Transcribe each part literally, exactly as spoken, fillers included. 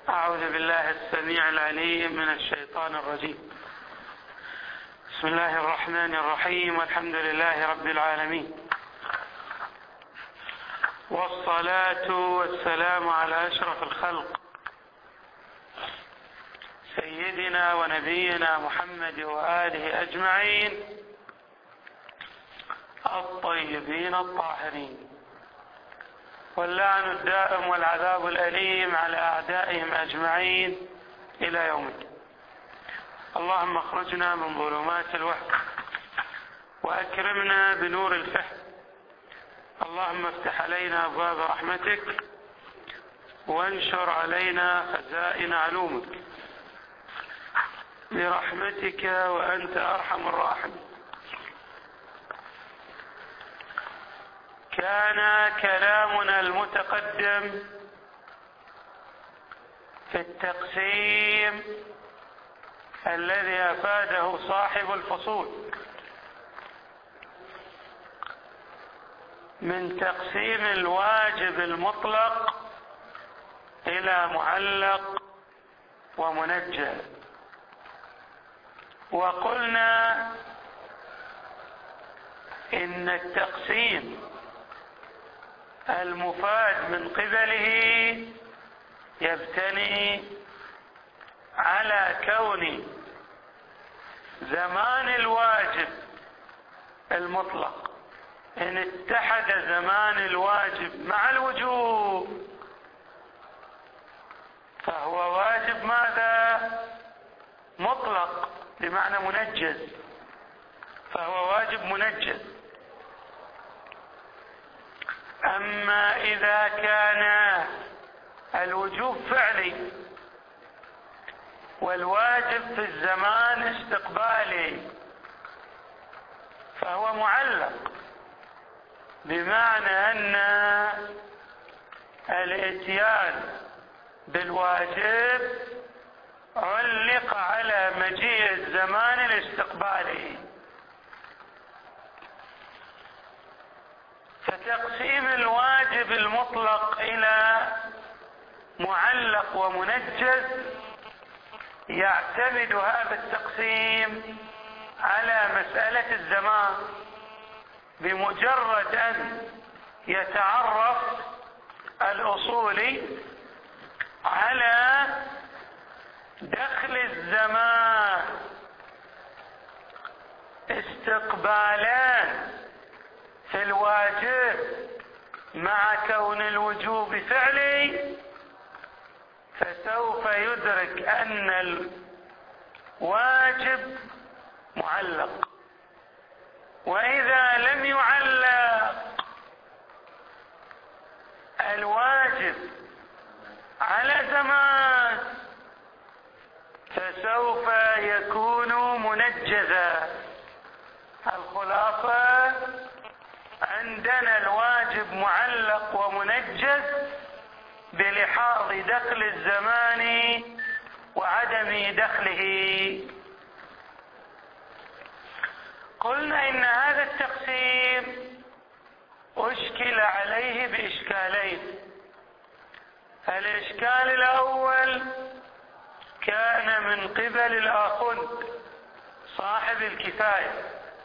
أعوذ بالله السميع العليم من الشيطان الرجيم. بسم الله الرحمن الرحيم، والحمد لله رب العالمين، والصلاة والسلام على أشرف الخلق سيدنا ونبينا محمد وآله أجمعين الطيبين الطاهرين، واللعن الدائم والعذاب الأليم على أعدائهم أجمعين إلى يوم الدين. اللهم اخرجنا من ظلمات الوهم وأكرمنا بنور الفهم، اللهم افتح علينا أبواب رحمتك وانشر علينا خزائن علومك برحمتك وأنت أرحم الراحمين. كان كلامنا المتقدم في التقسيم الذي أفاده صاحب الفصول من تقسيم الواجب المطلق إلى معلق ومنجى، وقلنا إن التقسيم المفاد من قبله يبتني على كون زمان الواجب المطلق إن اتحد زمان الواجب مع الوجوب فهو واجب ماذا؟ مطلق بمعنى منجز، فهو واجب منجز. أما إذا كان الوجوب فعلي والواجب في الزمان استقبالي فهو معلق، بمعنى أن الإتيان بالواجب علق على مجيء الزمان الاستقبالي. فتقسيم الواجب المطلق إلى معلق ومنجز يعتمد هذا التقسيم على مسألة الزمان، بمجرد أن يتعرف الأصولي على دخل الزمان استقبالان في الواجب مع كون الوجوب فعلي، فسوف يدرك أن الواجب معلق. وإذا لم يعلق الواجب على زمان فسوف يكون منجزا. الخلاصة عندنا الواجب معلق ومنجز بلحاظ دخل الزمان وعدم دخله. قلنا إن هذا التقسيم أشكل عليه بإشكالين. الإشكال الأول كان من قبل الآخوند صاحب الكفاية،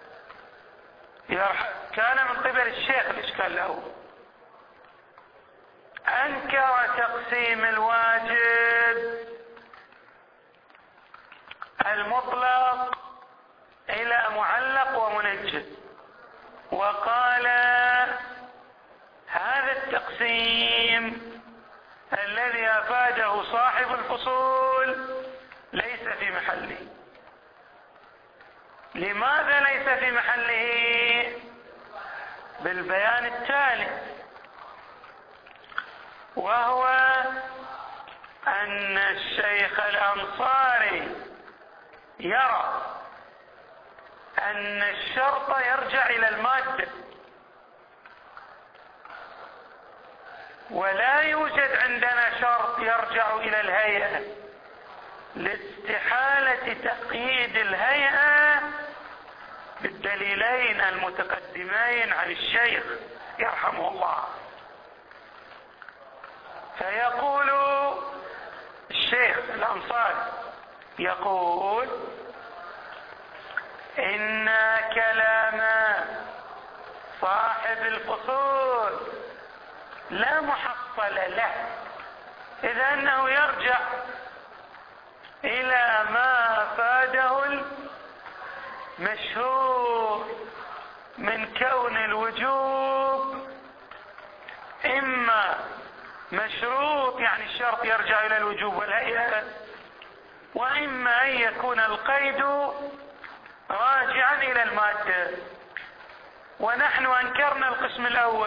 كان من قبل الشيخ. الإشكال الأول أنكر تقسيم الواجب المطلق إلى معلق ومنجز، وقال هذا التقسيم الذي أفاده صاحب الفصول ليس في محله. لماذا ليس في محله؟ بالبيان التالي، وهو أن الشيخ الأنصاري يرى أن الشرط يرجع إلى المادة، ولا يوجد عندنا شرط يرجع إلى الهيئة، لاستحالة تقييد الهيئة بالدليلين المتقدمين عن الشيخ يرحمه الله. فيقول صالح يقول إن كلام صاحب الفصول لا محصل له، إذ أنه يرجع إلى ما أفاده المشهور من كون الوجوب إما مشروط، يعني الشرط يرجع إلى الوجوب والهيئة، وإما أن يكون القيد راجعا إلى المادة. ونحن أنكرنا القسم الأول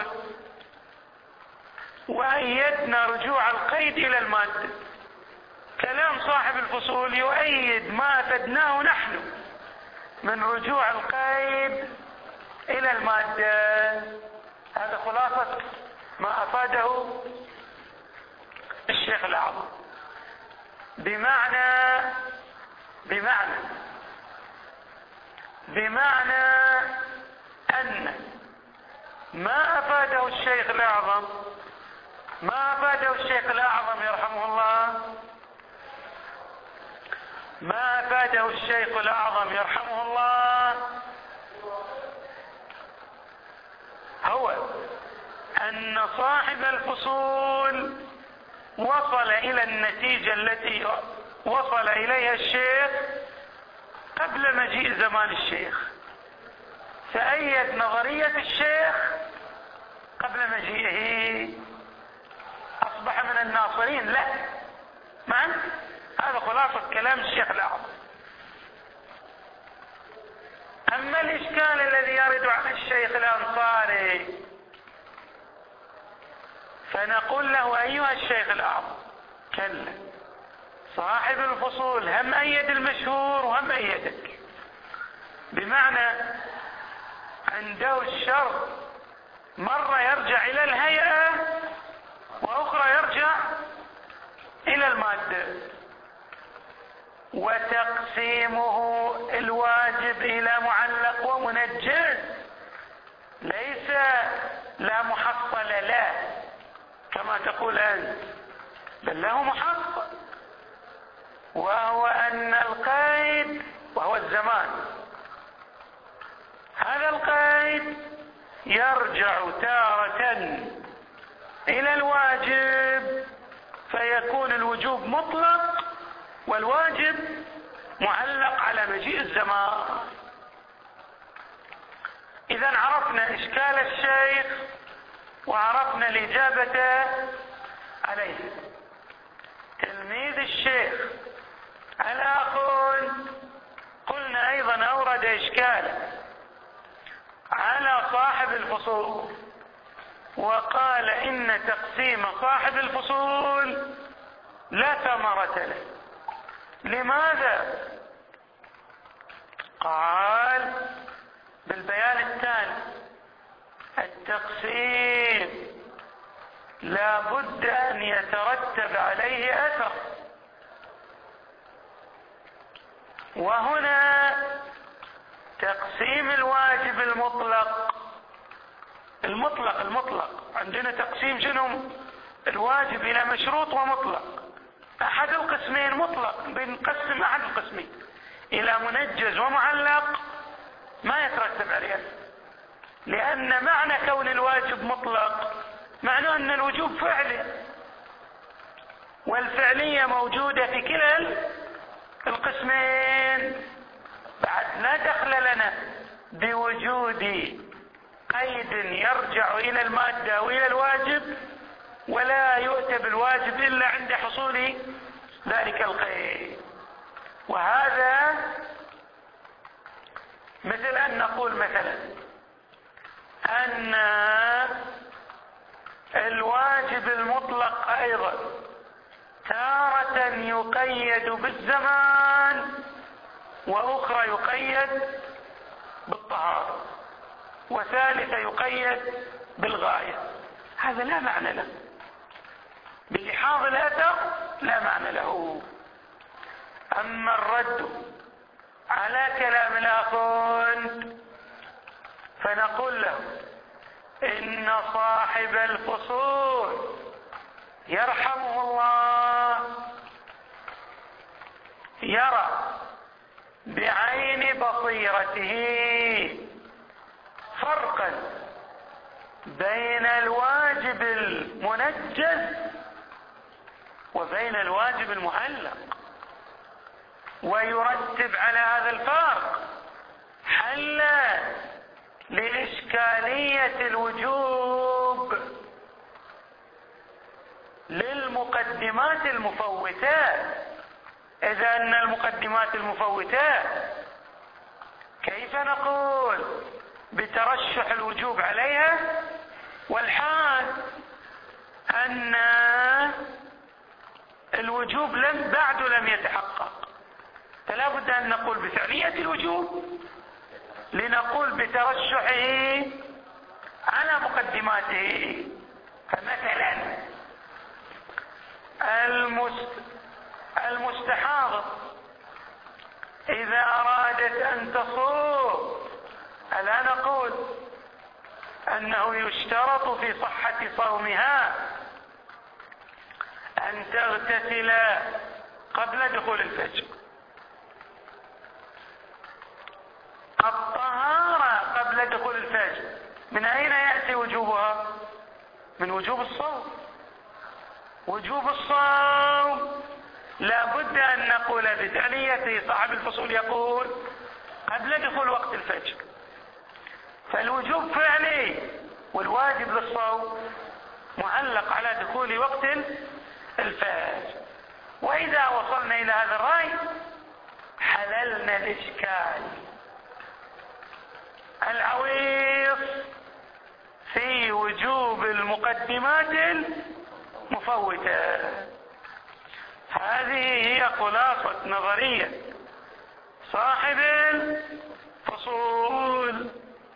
وأيدنا رجوع القيد إلى المادة. كلام صاحب الفصول يؤيد ما أفدناه نحن من رجوع القيد إلى المادة. هذا خلاصة ما أفاده الشيخ الأعظم. بمعنى بمعنى بمعنى أن ما أفاده الشيخ الأعظم ما أفاده الشيخ الأعظم يرحمه الله ما أفاده الشيخ الأعظم يرحمه الله هو أن صاحب الفصول وصل إلى النتيجة التي وصل إليها الشيخ قبل مجيء زمان الشيخ، فأيد نظرية الشيخ قبل مجيئه، أصبح من الناصرين لا معا. هذا خلاصة كلام الشيخ الأعظم. أما الإشكال الذي يرد على الشيخ الأنصاري فنقول له أيها الشيخ الأعظم كلا، صاحب الفصول هم أيد المشهور وهم أيدك، بمعنى عنده الشرط مرة يرجع إلى الهيئة وأخرى يرجع إلى المادة، وتقسيمه الواجب إلى معلق ومنجز ليس لا محصل له كما تقول أنت، بل له محصل، وهو أن القيد وهو الزمان، هذا القيد يرجع تارة إلى الواجب فيكون الوجوب مطلق والواجب معلق على مجيء الزمان. إذا عرفنا إشكال الشيخ وعرفنا الإجابة عليه. تلميذ الشيخ الآخون قلنا أيضا أورد إشكالا على صاحب الفصول وقال إن تقسيم صاحب الفصول لا ثمرة له. لماذا؟ قال بالبيان التالي: التقسيم لا بد أن يترتب عليه أثر، وهنا تقسيم الواجب المطلق المطلق المطلق عندنا تقسيم شنو؟ الواجب إلى مشروط ومطلق. أحد القسمين مطلق، بنقسم أحد القسمين إلى منجز ومعلق ما يترتب عليه، لأن معنى كون الواجب مطلق معناه أن الوجوب فعلي، والفعلية موجودة في كلا القسمين. بعد لا دخل لنا بوجود قيد يرجع إلى المادة وإلى الواجب، ولا يؤتى بالواجب إلا عند حصول ذلك القيد. وهذا مثل أن نقول مثلا أن الواجب المطلق أيضا تارة يقيد بالزمان وأخرى يقيد بالطهارة وثالثة يقيد بالغاية. هذا لا معنى له، بلحاظ الأثر لا معنى له. أما الرد على كلام الآخون فنقول له إن صاحب الفصول يرحمه الله يرى بعين بصيرته فرقا بين الواجب المنجز وبين الواجب المعلق، ويرتب على هذا الفرق حلا لإشكالية الوجوب للمقدمات المفوتة. إذا أن المقدمات المفوتة كيف نقول بترشح الوجوب عليها والحال أن الوجوب لم بعد لم يتحقق؟ فلا بد أن نقول بفعلية الوجوب لنقول بترشحه على مقدماته. فمثلا المست... المستحاضة إذا أرادت أن تصوم ألا نقول أنه يشترط في صحة صومها أن تغتسل قبل دخول الفجر؟ الطهارة قبل دخول الفجر من أين يأتي وجوبها؟ من وجوب الصوم. وجوب الصوم لا بد أن نقول بتعليته. صاحب الفصول يقول قبل دخول وقت الفجر، فالوجوب فعلي والواجب للصوم معلق على دخول وقت الفجر. وإذا وصلنا إلى هذا الرأي حللنا الإشكال العويص في وجوب المقدمات المفوتة. هذه هي خلاصة نظرية صاحب الفصول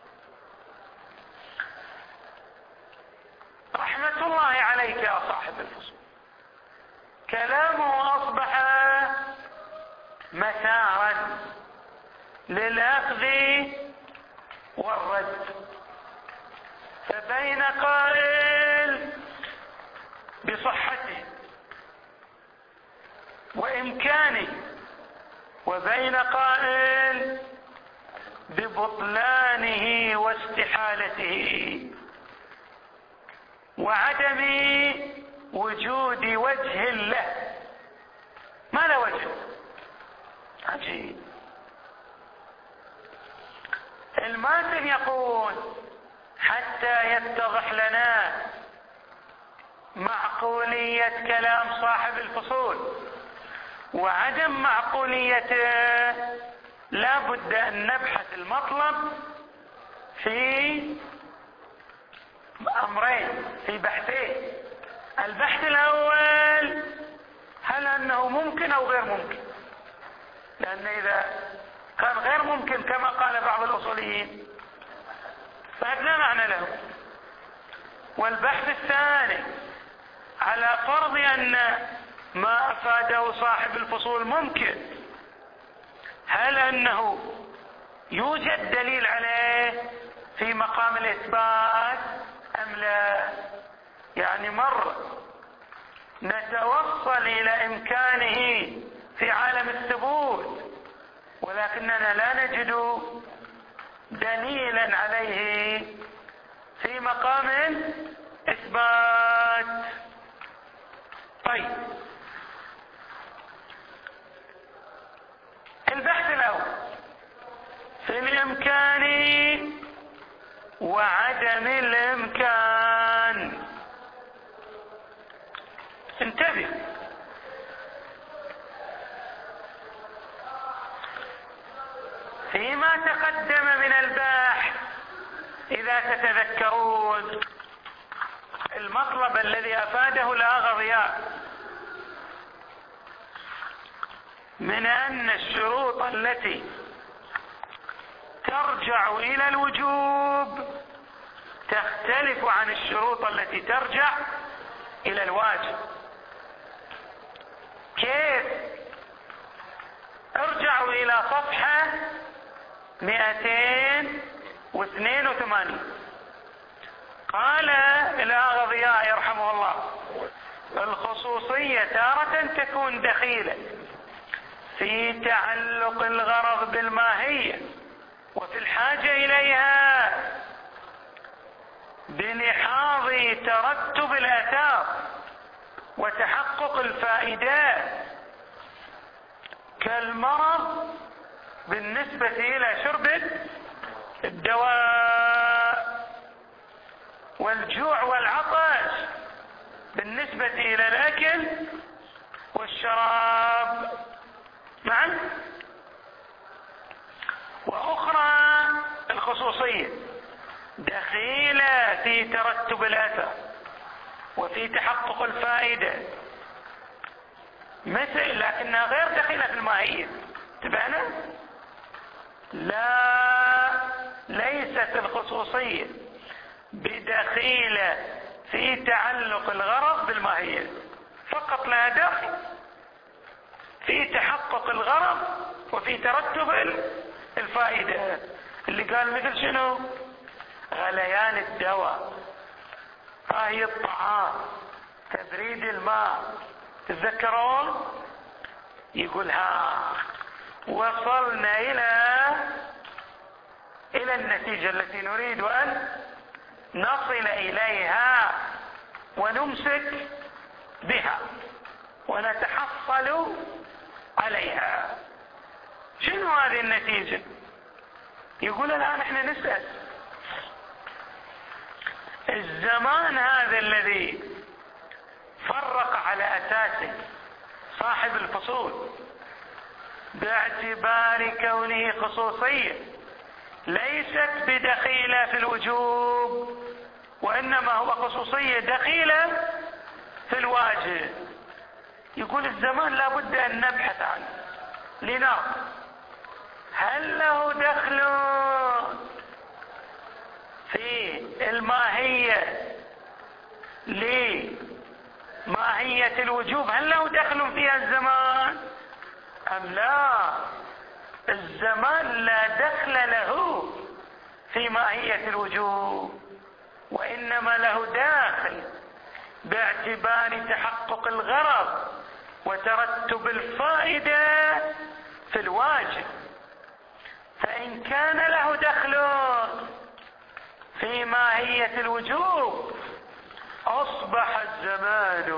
رحمة الله عليك يا صاحب الفصول. كلامه أصبح مسارا للأخذ والرد، فبين قائل بصحته وإمكانه وبين قائل ببطلانه واستحالته وعدم وجود وجه له. ما له وجه. عجيب. الماتن يقول حتى يتضح لنا معقولية كلام صاحب الفصول وعدم معقوليته لا بد أن نبحث المطلب في أمرين، في بحثين. البحث الأول هل أنه ممكن أو غير ممكن، لأن إذا كان غير ممكن كما قال بعض الأصوليين فهذا لا معنى له. والبحث الثاني على فرض أن ما أفاده صاحب الفصول ممكن، هل أنه يوجد دليل عليه في مقام الإثبات أم لا؟ يعني مرة نتوصل إلى إمكانه في عالم الثبوت ولكننا لا نجد دليلا عليه في مقام الإثبات. طيب، البحث الأول في الإمكان وعدم الإمكان. انتبه، فيما تقدم من البحث إذا تتذكرون المطلب الذي أفاده الأغضياء من أن الشروط التي ترجع إلى الوجوب تختلف عن الشروط التي ترجع إلى الواجب. كيف؟ ارجعوا إلى صفحة مئتين واثنين وثمانين. قال الأغضياء يرحمه الله: الخصوصية تارة تكون دخيلة في تعلق الغرض بالماهية وفي الحاجة إليها بلحاظ ترتب الآثار وتحقق الفائدات، كالمرض بالنسبة إلى شرب الدواء، والجوع والعطش بالنسبة إلى الأكل والشراب معا. وأخرى الخصوصية دخيلة في ترتب الأثر وفي تحقق الفائدة، مثل لكنها غير دخيلة في الماهية. تبعنا؟ لا، ليست الخصوصية بدخيلة في تعلق الغرض بالماهية، فقط لها دخل في تحقق الغرض وفي ترتب الفائدة، اللي قال مثل شنو؟ غليان الدواء، طهي الطعام، تبريد الماء. تتذكرون؟ يقول ها وصلنا إلى إلى النتيجة التي نريد أن نصل إليها ونمسك بها ونتحصل عليها. شنو هذه النتيجة؟ يقول الآن احنا نسأل الزمان هذا الذي فرق على أساسه صاحب الفصول باعتبار كونه خصوصية ليست بدخيلة في الوجوب، وإنما هو خصوصية دخيلة في الواجب. يقول الزمان لا بد أن نبحث عنه لنرى هل له دخل في الماهية لماهية الوجوب، هل له دخل فيها الزمان أم لا؟ الزمان لا دخل له في ماهية الوجوب، وإنما له داخل باعتبار تحقق الغرض وترتب الفائدة في الواجب. فإن كان له دخل في ماهية الوجوب أصبح الزمان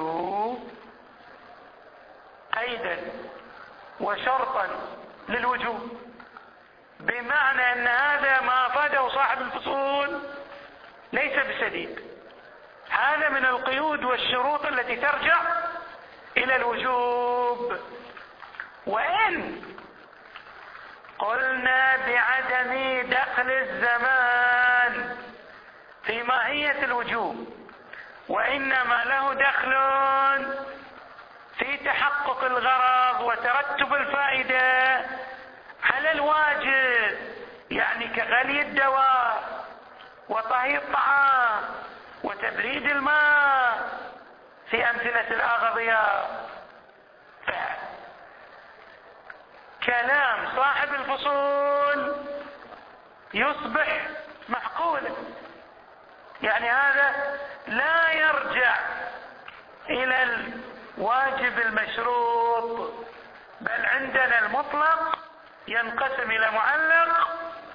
قيدا وشرطا للوجوب، بمعنى أن هذا ما أفاده صاحب الفصول ليس بسديد، هذا من القيود والشروط التي ترجع إلى الوجوب. وإن قلنا بعدم دخل الزمان في ماهية الوجوب، وإنما له دخل في تحقق الغرض وترتب الفائدة على الواجب، يعني كغلي الدواء وطهي الطعام وتبريد الماء في أمثلة الأغذية، كلام صاحب الفصول يصبح معقولا. يعني هذا لا يرجع إلى الواجب المشروط، بل عندنا المطلق ينقسم إلى معلق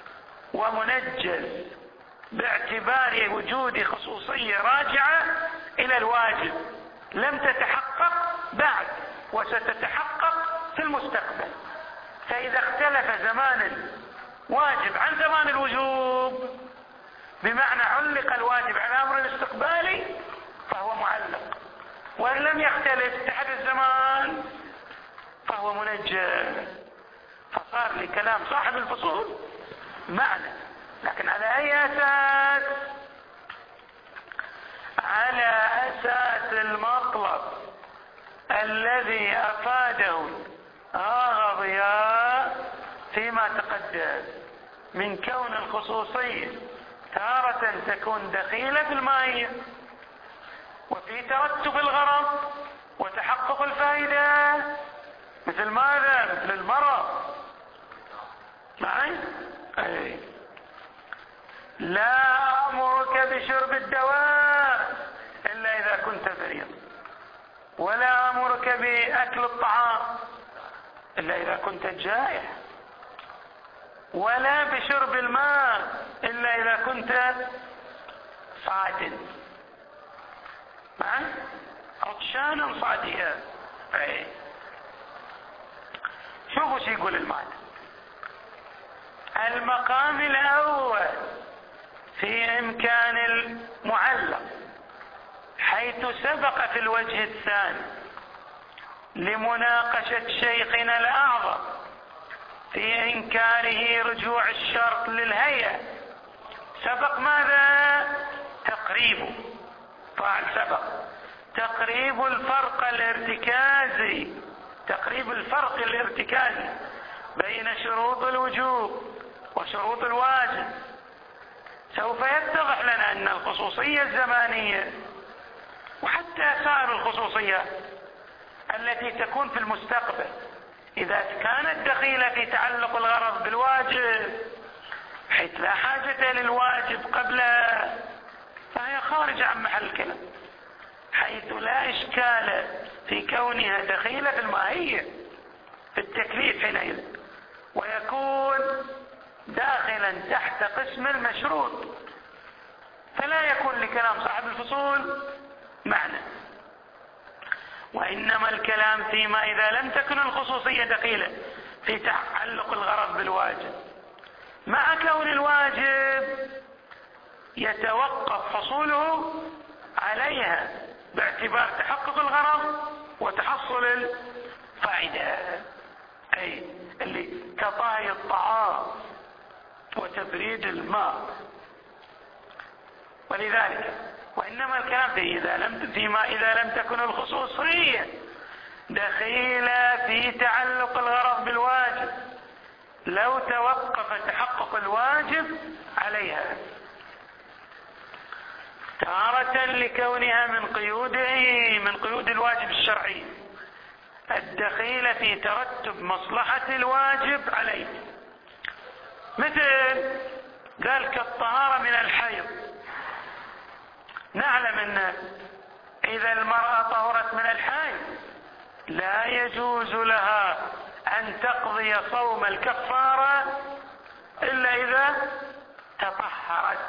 ومنجز باعتبار وجود خصوصية راجعة إلى الواجب لم تتحقق بعد وستتحقق في المستقبل. فإذا اختلف زمان الواجب عن زمان الوجوب، بمعنى علق الواجب على أمر استقبالي، فهو معلق، وإن لم يختلف تحت الزمان فهو منجز. فصار لكلام صاحب الفصول معنى، لكن على أي أساس؟ على أساس المطلب الذي أفاده أغضياء فيما تقدم من كون الخصوصية تارة تكون دخيلة في الماهية وفي ترتب الغرض وتحقق الفائدة، مثل ماذا؟ مثل المرض. معي؟ أي. لا أمرك بشرب الدواء إلا إذا كنت مريض، ولا أمرك بأكل الطعام إلا إذا كنت جائع، ولا بشرب الماء إلا إذا كنت صادن معي عطشانا صادئا. أي شوفوا شو يقول المعنى. المقام الأول في إمكان المعلق حيث سبق في الوجه الثاني لمناقشة شيخنا الأعظم في إنكاره رجوع الشرط للهيئة، سبق ماذا؟ تقريبه، فاعل سبق تقريب الفرق الارتكازي، تقريب الفرق الارتكازي بين شروط الوجوب وشروط الواجب. سوف يتضح لنا أن الخصوصية الزمانية وحتى سائر الخصوصيات التي تكون في المستقبل إذا كانت دخيلة في تعلق الغرض بالواجب حيث لا حاجة للواجب قبلها فهي خارجة عن محل الكلام، حيث لا إشكال في كونها دخيلة في الماهية في التكليف حينئذ، ويكون داخلا تحت قسم المشروط، فلا يكون لكلام صاحب الفصول معنى. وإنما الكلام فيما إذا لم تكن الخصوصية دخيلة في تعلق الغرض بالواجب، مع كون الواجب يتوقف حصوله عليها باعتبار تحقق الغرض وتحصل الفائدة، أي اللي كطهي الطعام وتبريد الماء. ولذلك وإنما الكلام في إذا لم فيما إذا لم تكن الخصوصية دخيلة في تعلق الغرض بالواجب لو توقف تحقق الواجب عليها، تارة لكونها من قيوده من قيود الواجب الشرعي الدخيلة في ترتب مصلحة الواجب عليه، مثل قال كالطهارة من الحيض. نعلم أن إذا المرأة طهرت من الحيض لا يجوز لها أن تقضي صوم الكفارة إلا إذا تطهرت،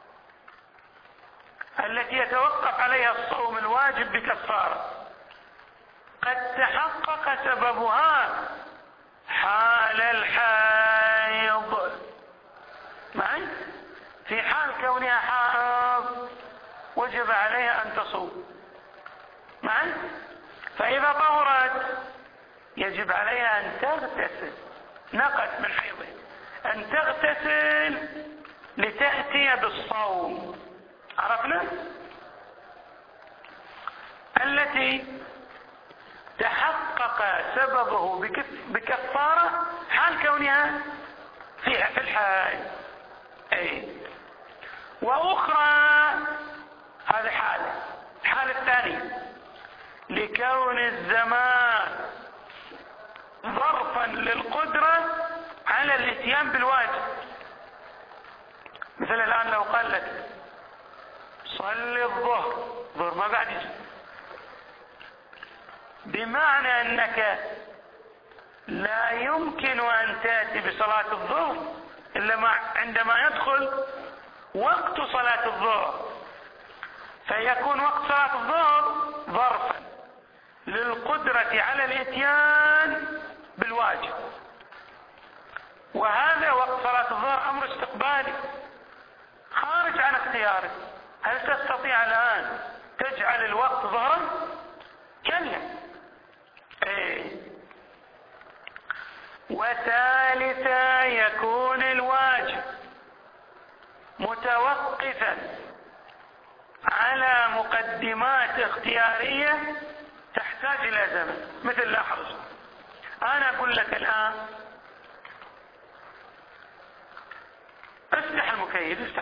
التي يتوقف عليها الصوم الواجب بكفارة قد تحقق سببها حال الحيض، معي في حال كونها حائض وجب عليها أن تصوم معي، فإذا طهرت يجب عليها أن تغتسل، نقت من حيضه أن تغتسل لتأتي بالصوم. عرفنا؟ التي تحقق سببه بكفارة حال كونها فيها في الحال. أي وأخرى هذه حالة الحالة الثانية لكون الزمان ظرفا للقدرة على الاتيان بالواجب، مثل الآن لو قال لك صلي الظهر، الظهر ما قاعد يجي، بمعنى أنك لا يمكن أن تأتي بصلاة الظهر إلا عندما يدخل وقت صلاة الظهر، فيكون وقت صلاة الظهر ظرفا للقدرة على الاتيان بالواجب، وهذا وقت صلاة الظهر أمر استقبالي خارج عن اختيارك. هل تستطيع الآن تجعل الوقت ظهرا؟ كلا. ايه. وثالثا يكون الواجب متوقفا على مقدمات اختيارية تحتاج إلى زمن، مثل لاحظ أنا أقول لك الآن افتح المكيف، افتح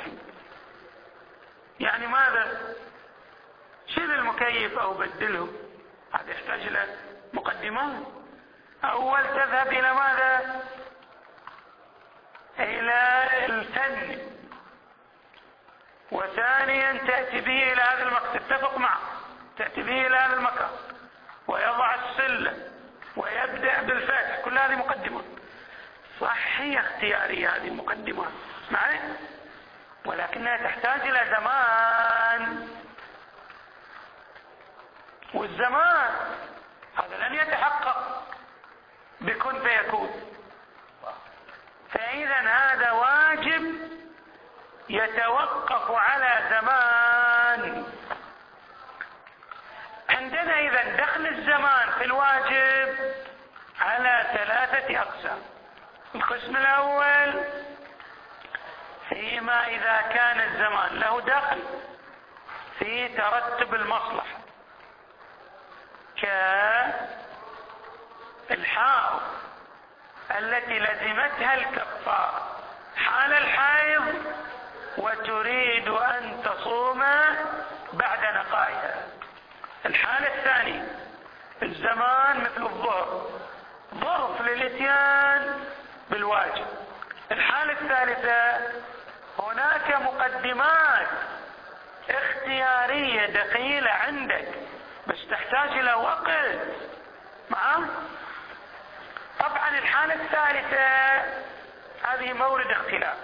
يعني ماذا؟ شيل المكيف أو بدله، هذا يحتاج إلى مقدمات. أول تذهب إلى ماذا؟ إلى الفن، وثانيا تأتي به إلى هذا المكان، تتفق معه تأتي به إلى هذا المكان ويضع السلة ويبدأ بالفتح، كل هي اختيارية هذه المقدمات معي، ولكنها تحتاج إلى زمان، والزمان هذا لن يتحقق بكن فيكون. فإذا هذا واجب يتوقف على زمان. عندنا إذا دخل الزمان في الواجب على ثلاثة أقسام. القسم الأول فيما إذا كان الزمان له دخل في ترتب المصلحة، كالحائض التي لزمتها الكفارة حال الحيض وتريد أن تصوم بعد نقائها. الحالة الثانية الزمان مثل الظهر، ظرف للاتيان بالواجب. الحالة الثالثة هناك مقدمات اختيارية دخيلة عندك بس تحتاج إلى وقت معه. طبعا الحالة الثالثة هذه مورد اختلاف.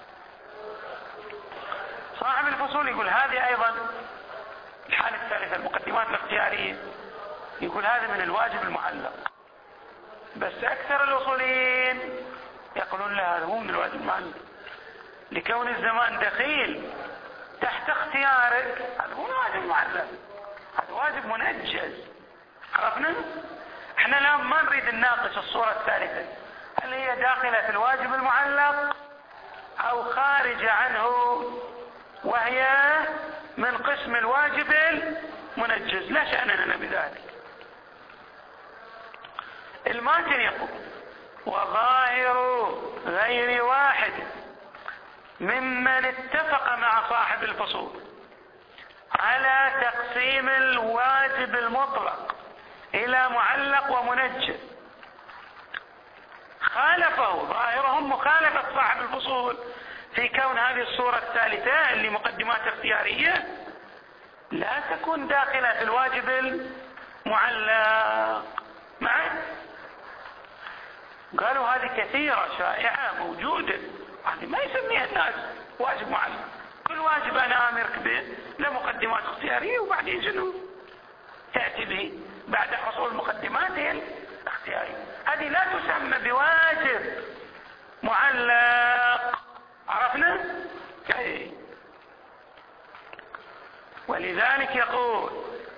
صاحب الفصول يقول هذه أيضا الحالة الثالثة المقدمات الاختيارية، يقول هذا من الواجب المعلق، بس أكثر الأصوليين يقولون لا هذا مو من الواجب المعلق، لكون الزمان دخيل تحت اختيارك، هذا مو واجب معلق، هذا واجب منجز. عرفنا؟ احنا الآن ما نريد نناقش الصورة الثالثة هل هي داخلة في الواجب المعلق أو خارجة عنه وهي من قسم الواجب المنجز، لا شأننا بذلك. الماتن يقول وظاهر غير واحد ممن اتفق مع صاحب الفصول على تقسيم الواجب المطلق إلى معلق ومنجز خالفه، ظاهرهم مخالفة صاحب الفصول في كون هذه الصورة الثالثة اللي مقدمات اختيارية لا تكون داخلة في الواجب المعلق معه. قالوا هذه كثيرة شائعة موجودة، هذه ما يسميها الناس واجب معلق. كل واجب أنا آمرك به له مقدمات اختيارية وبعدين شنو تأتي به بعد حصول مقدمات الاختيارية. هذه لا تسمى بواجب معلق. عرفنا؟ أي. ولذلك يقول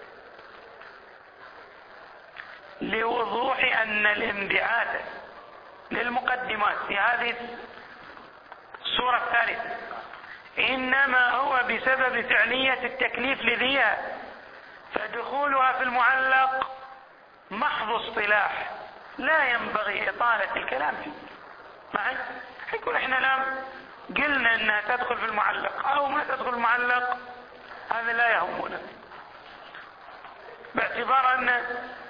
لوضوح أن الانبعاث للمقدمات في هذه الصورة الثالثة إنما هو بسبب فعلية التكليف لذيها، فدخولها في المعلق محض اصطلاح لا ينبغي إطالة الكلام فيه. معي؟ يقول احنا الآن قلنا انها تدخل في المعلق او ما تدخل المعلق، هذا لا يهمنا باعتبار ان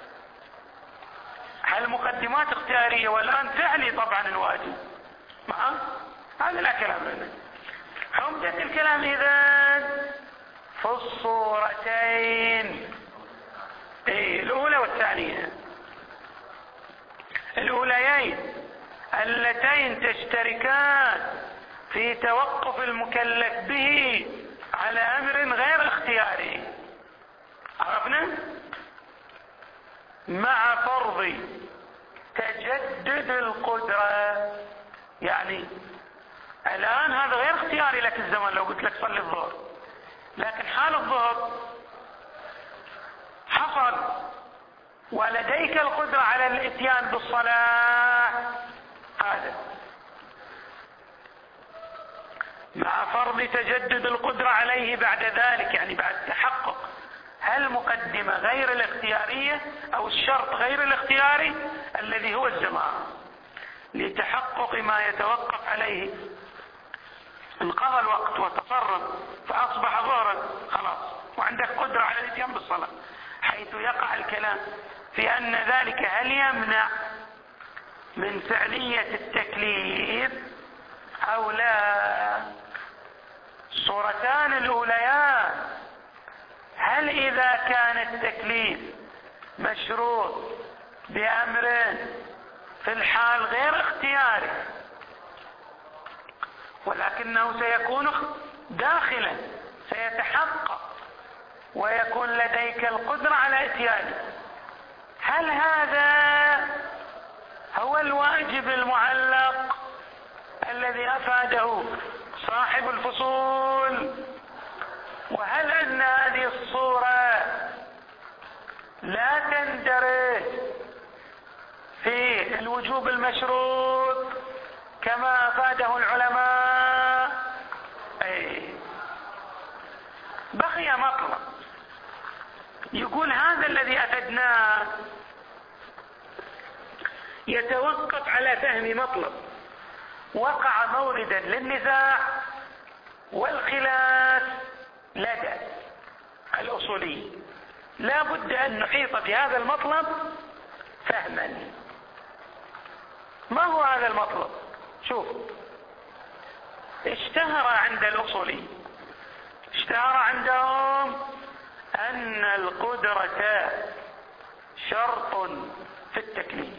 هالمقدمات اختيارية والآن فعلي طبعا الواجب معه، هذا لا كلام لنا. حمدة الكلام إذن في الصورتين ايه الأولى والثانية، الأوليين اللتين تشتركان في توقف المكلف به على أمر غير اختياري. عرفنا؟ مع فرض تجدد القدرة، يعني الآن هذا غير اختياري لك الزمن لو قلت لك صلي الظهر، لكن حال الظهر حصل ولديك القدرة على الاتيان بالصلاة، هذا مع فرض تجدد القدرة عليه بعد ذلك، يعني بعد تحقق هل مقدمة غير الاختيارية أو الشرط غير الاختياري الذي هو الزمان، لتحقق ما يتوقف عليه. انقضى الوقت وتصرف فأصبح ظهرا خلاص وعندك قدرة على الاتيان بالصلاة، حيث يقع الكلام في أن ذلك هل يمنع من فعلية التكليف أو لا. الصورتان الأوليان هل إذا كان التكليف مشروط بأمر في الحال غير اختياري ولكنه سيكون داخلا، سيتحقق ويكون لديك القدرة على اتيانه. هل هذا هو الواجب المعلق الذي أفاده صاحب الفصول؟ وهل أن هذه الصورة لا تندرج في الوجوب المشروط كما أفاده العلماء؟ أي بقي مطلب يقول هذا الذي أفدناه يتوقف على فهم مطلب وقع موردا للنزاع والخلاف لدى الأصوليين. لا بد أن نحيط بهذا المطلب فهما. ما هو هذا المطلب؟ شوف، اشتهر عند الأصوليين، اشتهر عندهم أن القدرة شرط في التكليف،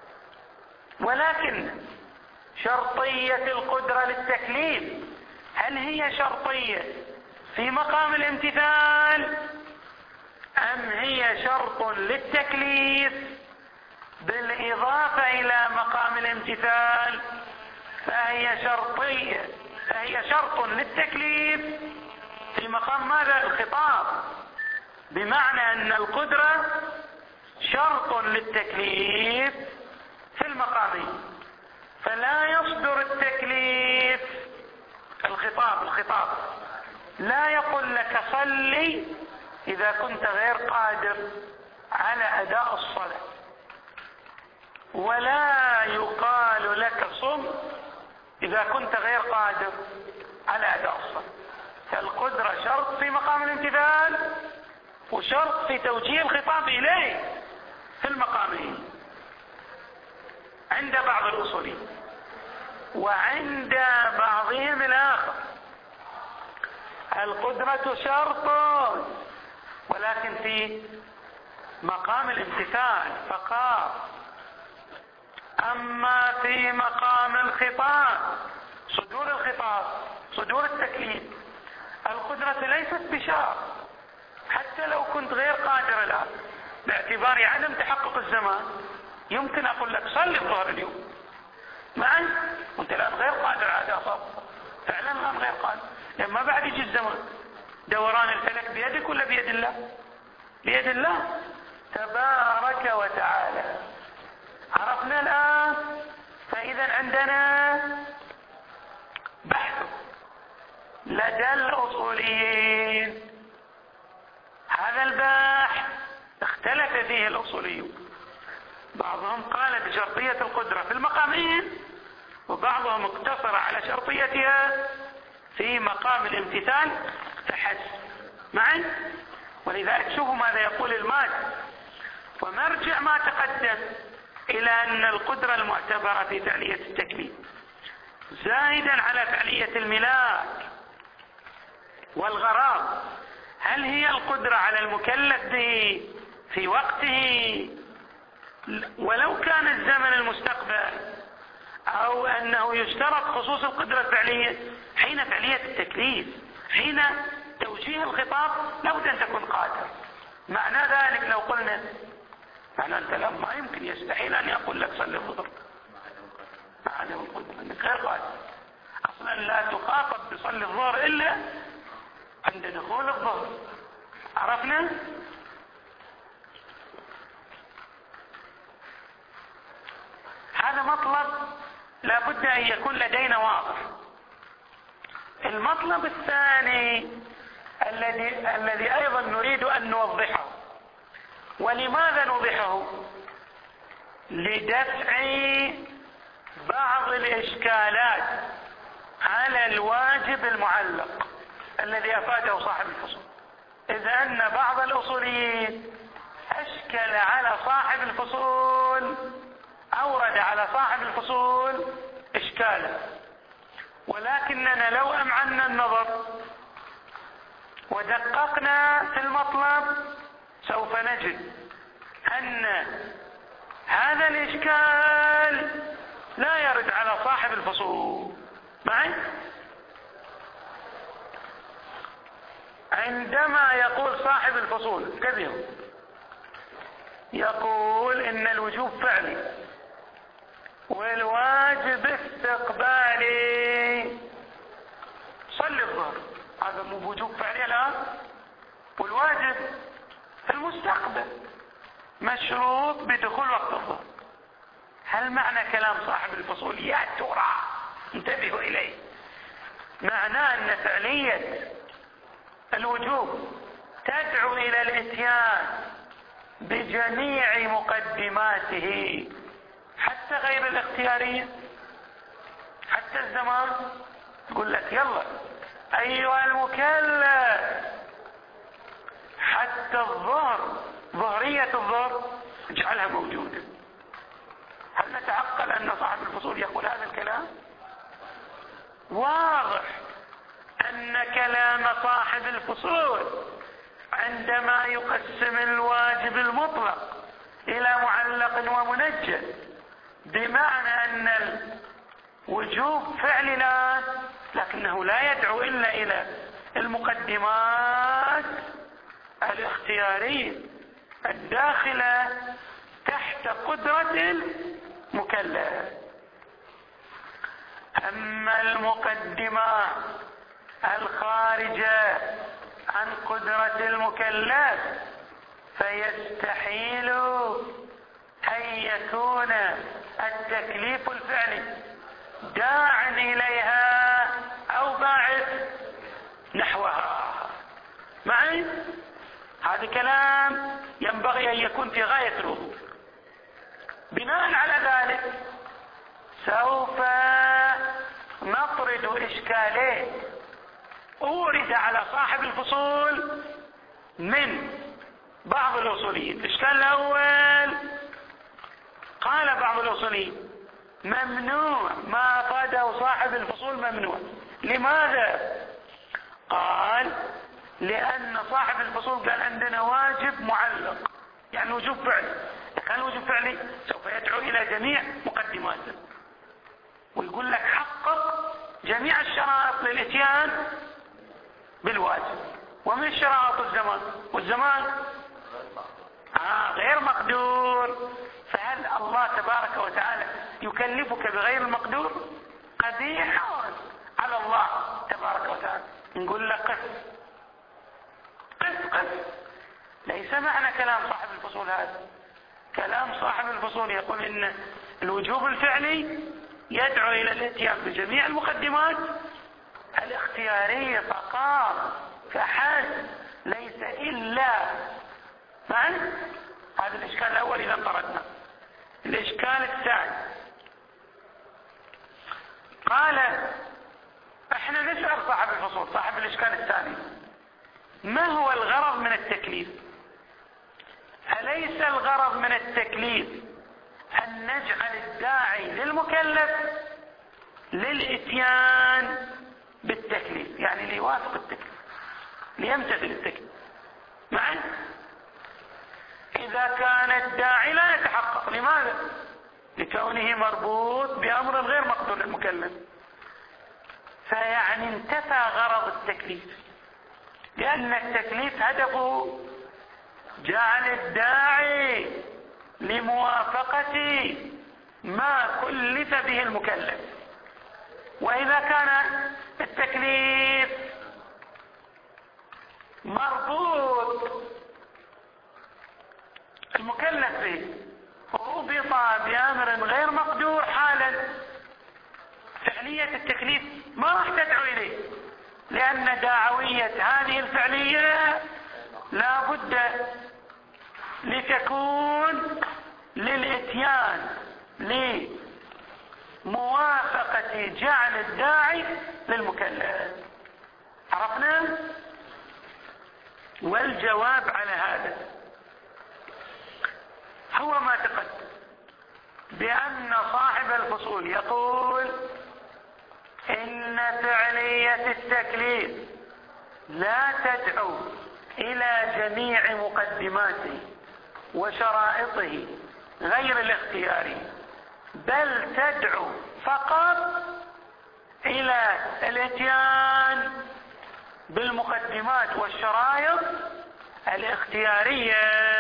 ولكن شرطية القدرة للتكليف هل هي شرطية في مقام الامتثال أم هي شرط للتكليف بالإضافة إلى مقام الامتثال؟ فهي شرطية، فهي شرط للتكليف في مقام ماذا؟ الخطاب، بمعنى أن القدرة شرط للتكليف في المقامين، فلا يصدر التكليف الخطاب الخطاب لا يقول لك صلي إذا كنت غير قادر على أداء الصلاة، ولا يقال لك صم إذا كنت غير قادر على أداء الصلاة. فالقدرة شرط في مقام الامتثال وشرط في توجيه الخطاب إليه في المقامين عند بعض الأصوليين. وعند بعضهم الآخر القدرة شرط ولكن في مقام الامتثال فقط، أما في مقام الخطاب صدور الخطاب صدور التكليف القدرة ليست بشرط، حتى لو كنت غير قادر الآن باعتبار عدم تحقق الزمان يمكن أقول لك صلي الظهر اليوم معي وانت الآن غير قادر على أداء الصلاة، فعلا الآن غير قادر، لما بعد يجي الزمان. دوران الفلك بيدك ولا بيد الله؟ بيد الله تبارك وتعالى. عرفنا الآن؟ فإذا عندنا بحث لدى الأصوليين، هذا البحث اختلف فيه الأصوليون، بعضهم قال بشرطية القدرة في المقامين وبعضهم اقتصر على شرطيتها في مقام الامتثال فحسب معي. ولذلك شوفوا ماذا يقول الماجد: ومرجع ما تقدم إلى أن القدرة المعتبرة في فعلية التكليف زائدا على فعلية الملاك والغرض، هل هي القدرة على المكلف به في وقته ولو كان الزمن المستقبل، أو أنه يشترط خصوص القدرة الفعلية حين فعلية التكليف، حين توجيه الخطاب لابد أن تكون قادر. معنى ذلك لو قلنا معنى أنت ما يمكن يستحيل أن يقول لك صلي الظهر مع عدم القدرة أنك غير قادر، أصلا لا تخاطب بصلي الظهر إلا عند دخول الظهر. عرفنا؟ هذا مطلب لابد أن يكون لدينا واضح. المطلب الثاني الذي الذي أيضا نريد أن نوضحه، ولماذا نوضحه؟ لدفع بعض الإشكالات على الواجب المعلق الذي أفاده صاحب الفصول، إذ أن بعض الأصوليين أشكل على صاحب الفصول، أورد على صاحب الفصول إشكالا، ولكننا لو أمعنا النظر ودققنا في المطلب سوف نجد أن هذا الإشكال لا يرد على صاحب الفصول معي، عندما يقول صاحب الفصول كذب، يقول إن الوجوب فعلي والواجب استقبالي، صلي الظهر، هذا مو بوجوب فعلي الآن، والواجب المستقبل مشروط بدخول وقت الظهر. هل معنى كلام صاحب الفصول يا ترى انتبهوا إليه معناه أن فعلية الوجوب تدعو إلى الإتيان بجميع مقدماته حتى غير الاختيارية، حتى الزمان تقول لك يلا أيها المكلف حتى الظهر، ظهرية الظهر اجعلها موجودة. هل نتعقل أن صاحب الفصول يقول هذا الكلام؟ واضح أن كلام صاحب الفصول عندما يقسم الواجب المطلق إلى معلق ومنجل بمعنى أن الوجوب فعل لا، لكنه لا يدعو إلا إلى المقدمات الاختيارية الداخلة تحت قدرة المكلف. أما المقدمات الخارجة عن قدرة المكلف فيستحيل أن يكون التكليف الفعلي داعٍ إليها أو باعث نحوها. معي؟ هذا كلام ينبغي أن يكون في غاية الوضوح. بناء على ذلك سوف نطرد إشكالين أورد على صاحب الفصول من بعض الأصوليين. الإشكال الأول قال بعض الأصوليين ممنوع ما أفاده صاحب الفصول ممنوع. لماذا؟ قال لأن صاحب الفصول قال عندنا واجب معلق، يعني وجوب فعلي. إذا كان وجوب فعلي سوف يدعو إلى جميع مقدماته ويقول لك حقق جميع الشرائط للإتيان بالواجب. ومن شرائط الزمان؟ والزمان آه غير مقدور. فهل الله تبارك وتعالى يكلفك بغير المقدور؟ قبيح على الله تبارك وتعالى. نقول لك قف قف قف. ليس معنى كلام صاحب الفصول هذا. كلام صاحب الفصول يقول إن الوجوب الفعلي يدعو إلى الاتيان بجميع المقدمات الاختيارية فقط فحسب، ليس إلا. معنا؟ هذا الإشكال الأول إذا طردنا. الإشكال الثاني قال احنا نسأل صاحب الفصول، صاحب الإشكال الثاني، ما هو الغرض من التكليف؟ أليس الغرض من التكليف أن نجعل الداعي للمكلف للإتيان بالتكليف، يعني ليوافق التكليف ليمتثل التكليف؟ معنا؟ إذا كان الداعي لا يتحقق، لماذا؟ لكونه مربوط بأمر غير مقدور للمكلف، فيعني انتفى غرض التكليف، لأن التكليف هدفه جعل الداعي لموافقة ما كلف به المكلف. وإذا كان التكليف مربوط المكلف به وربط بأمر غير مقدور حالا، فعلية التكليف ما راح تدعو إليه، لأن دعوية هذه الفعلية لا بد لتكون للإتيان لموافقة جعل الداعي للمكلف. عرفنا؟ والجواب على هذا هو ما تقدم، بأن صاحب الفصول يقول إن فعلية التكليف لا تدعو إلى جميع مقدماته وشرائطه غير الاختياري، بل تدعو فقط إلى الاتيان بالمقدمات والشرائط الاختيارية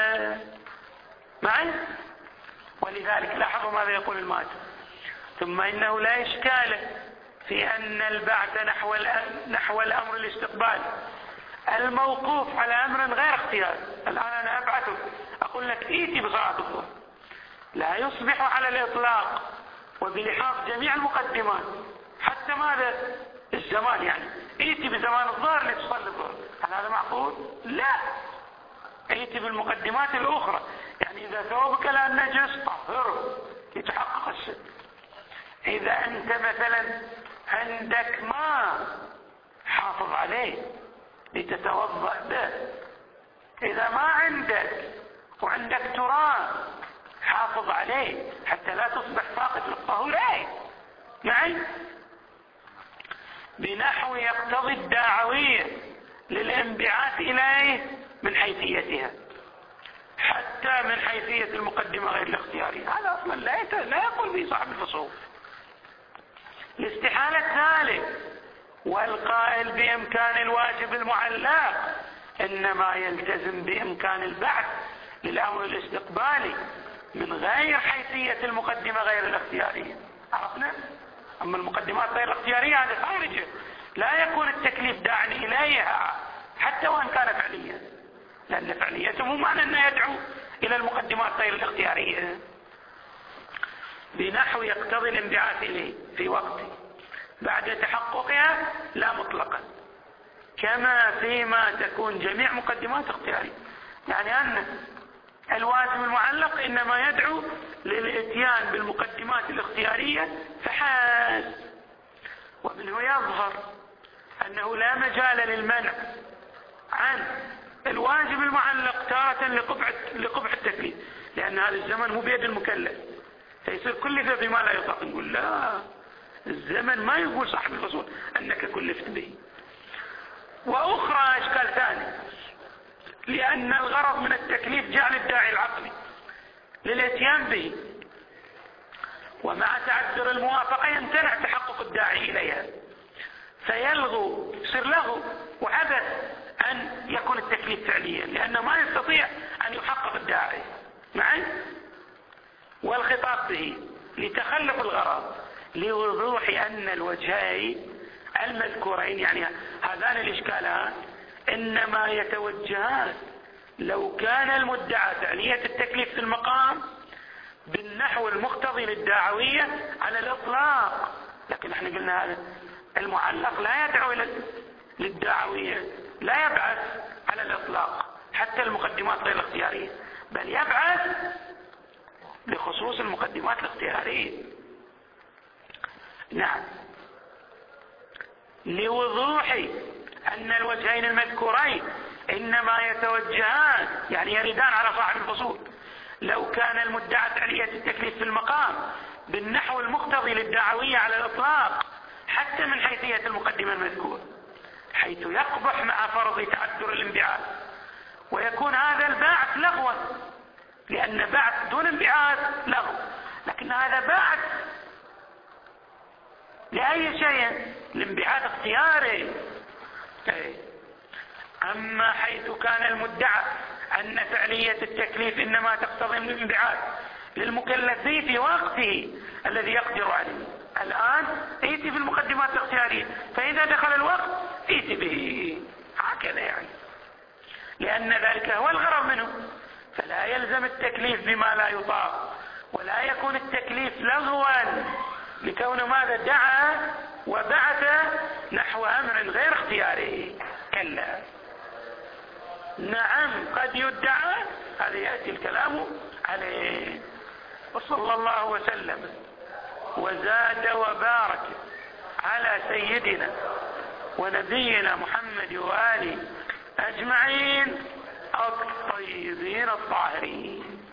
معي. ولذلك لاحظوا ماذا يقول الماتن: ثم إنه لا إشكال في أن البعث نحو نحو الأمر الاستقبالي الموقوف على أمر غير اختياري. الآن أنا أبعثك أقول لك إيتي بصلاة الظهر، لا يصبح على الإطلاق وبلحاظ جميع المقدمات حتى ماذا الزمان، يعني إيتي بزمان الظهر لتصلي الظهر، هل هذا معقول؟ لا، إيتي بالمقدمات الأخرى. يعني إذا ثوبك الآن نجس طهره يتحقق الشد. إذا أنت مثلا عندك ماء حافظ عليه لتتوضأ به. إذا ما عندك وعندك تراب حافظ عليه حتى لا تصبح فاقد للطهورين معي. بنحو يقتضي الداعوية للانبعاث إليه من حيثيتها، حتى من حيثية المقدمة غير الاختيارية. هذا أصلا لا لا يقول به صاحب الفصول. لاستحالة ذلك. والقائل بإمكان الواجب المعلق إنما يلتزم بإمكان البعث للأمر الاستقبالي من غير حيثية المقدمة غير الاختيارية. عرفنا؟ أما المقدمات غير الاختيارية هذه خارجة، لا يكون التكليف داعٍ إليها حتى وإن كان فعليا، لأن فعليته مو معنى أنه يدعو إلى المقدمات غير الاختيارية. بنحو يقتضي الانبعاث إليه في وقته بعد تحققها لا مطلقا، كما فيما تكون جميع مقدمات اختيارية. يعني أن الواجب المعلق إنما يدعو للإتيان بالمقدمات الاختيارية فحسب. ومنه يظهر أنه لا مجال للمنع عن الواجب المعلق تارة لقبح لقبح التكليف، لأن هذا الزمن مو بيد المكلف فيصير كلف بما لا يطاق. نقول لا، الزمن ما يقول صاحب الفصول أنك كلفت به. وأخرى أشكال ثاني، لأن الغرض من التكليف جعل الداعي العقلي للاتيان به، ومع تعذر الموافقة يمتنع تحقق الداعي إليها فيلغو، يصير لغو وعبث أن يكون التكليف فعليا، لأنه ما يستطيع أن يحقق الداعي معي. والخطاب به لتخلف الغرض لوضوح أن الوجهين المذكورين، يعني هذان الإشكالان، إنما يتوجهان لو كان المدعى فعلية التكليف في المقام بالنحو المقتضي للدعوية على الإطلاق. لكن احنا قلنا هذا المعلق لا يدعو للدعوية، لا يبعث على الإطلاق حتى المقدمات غير الاختيارية، بل يبعث بخصوص المقدمات الاختيارية. نعم، لوضوح أن الوجهين المذكورين إنما يتوجهان، يعني يردان على صاحب الفصول، لو كان المدعى فعلية التكليف في المقام بالنحو المقتضي للدعوية على الإطلاق حتى من حيثية المقدمة المذكور، حيث يقبح مع فرض تعذر الانبعاث، ويكون هذا الباعث لغوا، لأن بعث دون انبعاث لغو، لكن هذا بعث لأي شيء، الانبعاث اختياري. أما حيث كان المدعى أن فعلية التكليف إنما تقتضي الانبعاث للمكلف به في وقته الذي يقدر عليه، الآن ائتي بالمقدمات الاختيارية، فإذا دخل الوقت ائتي به، هكذا يعني، لأن ذلك هو الغرض منه، فلا يلزم التكليف بما لا يطاق، ولا يكون التكليف لغوا لكون ماذا دعا وبعث نحو أمر غير اختياري. كلا، نعم قد يدعى، هذا يأتي الكلام عليه. وصلى الله وسلم وزاد وبارك على سيدنا ونبينا محمد وآله أجمعين الطيبين الطاهرين.